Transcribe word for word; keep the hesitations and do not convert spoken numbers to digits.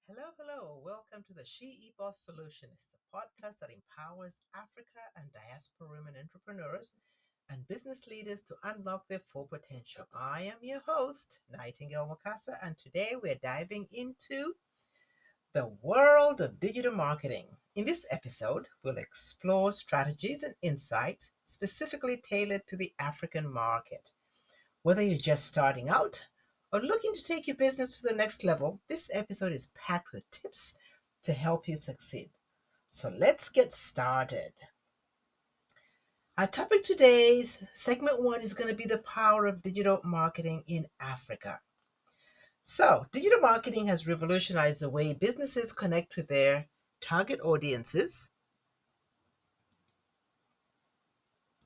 Hello, hello. Welcome to the She Boss Solutionist, a podcast that empowers Africa and diaspora women entrepreneurs and business leaders to unlock their full potential. I am your host, Nightingale Mukasa, and today we're diving into the world of digital marketing. In this episode, we'll explore strategies and insights specifically tailored to the African market. Whether you're just starting out or looking to take your business to the next level, this episode is packed with tips to help you succeed. So let's get started. Our topic today, segment one, is going to be the power of digital marketing in Africa. So, digital marketing has revolutionized the way businesses connect with their target audiences,